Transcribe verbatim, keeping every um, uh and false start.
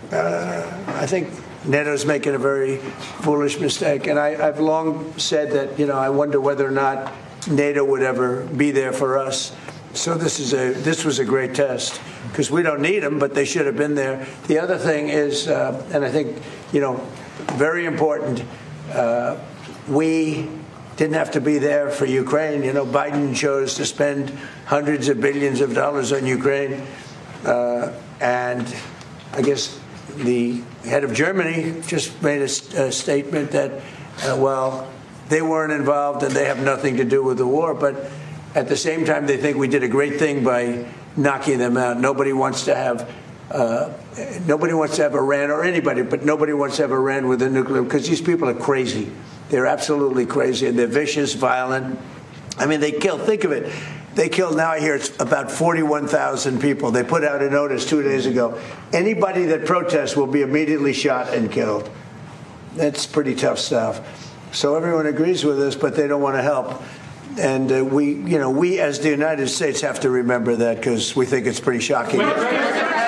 uh, I think NATO's making a very foolish mistake. And I, I've long said that, you know, I wonder whether or not NATO would ever be there for us. So this is a this was a great test because we don't need them, but they should have been there. The other thing is, uh, and I think, you know, very important, uh, we didn't have to be there for Ukraine. You know, Biden chose to spend hundreds of billions of dollars on Ukraine. Uh, and I guess the head of Germany just made a, a statement that, uh, well, they weren't involved and they have nothing to do with the war. But at the same time, they think we did a great thing by knocking them out. Nobody wants to have uh, nobody wants to have Iran or anybody, but nobody wants to have Iran with a nuclear, because these people are crazy. They're absolutely crazy, and they're vicious, violent. I mean, they kill. Think of it. They killed, now I hear it's about forty-one thousand people. They put out a notice two days ago. Anybody that protests will be immediately shot and killed. That's pretty tough stuff. So everyone agrees with us, but they don't want to help. And uh, we, you know, we as the United States have to remember that because we think it's pretty shocking.